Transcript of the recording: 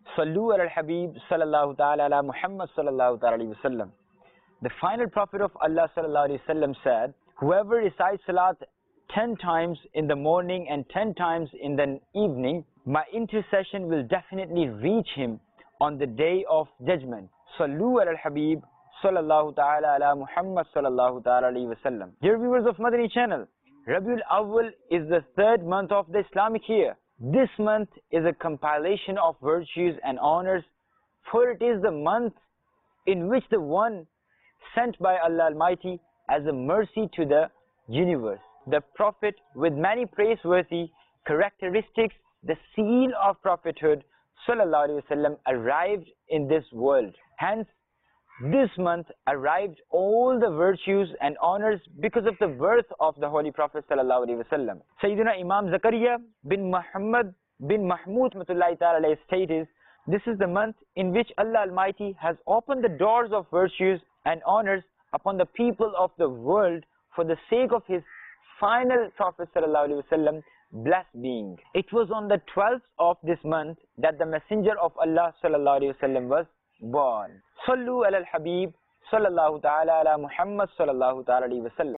Sallu ala al-Habib sallallahu ta'ala ala Muhammad sallallahu ta'ala alayhi wa sallam. The final Prophet of Allah sallallahu alayhi wa sallam said, whoever recites salat 10 times in the morning and 10 times in the evening, my intercession will definitely reach him on the day of judgment. Sallu ala al-Habib sallallahu ta'ala ala Muhammad sallallahu ta'ala alayhi wa sallam. Dear viewers of Madani channel, Rabiul Awwal is the third month of the Islamic year. This month is a compilation of virtues and honors, for it is the month in which the one sent by Allah Almighty as a mercy to the universe, the Prophet with many praiseworthy characteristics, the seal of prophethood sallallahu alaihi wasallam, arrived in this world. Hence, this month arrived all the virtues and honors because of the birth of the Holy Prophet sallallahu alaihi wasallam. Sayyidina Imam Zakaria bin Muhammad bin Mahmud Matullahi ta'ala stated, this is the month in which Allah Almighty has opened the doors of virtues and honors upon the people of the world for the sake of his final Prophet sallallahu alaihi wasallam, blessed being. It was on the 12th of this month that the Messenger of Allah sallallahu alaihi wasallam was born. Sallu ala al-Habib sallallahu ta'ala ala Muhammad sallallahu ta'ala alayhi wa sallam.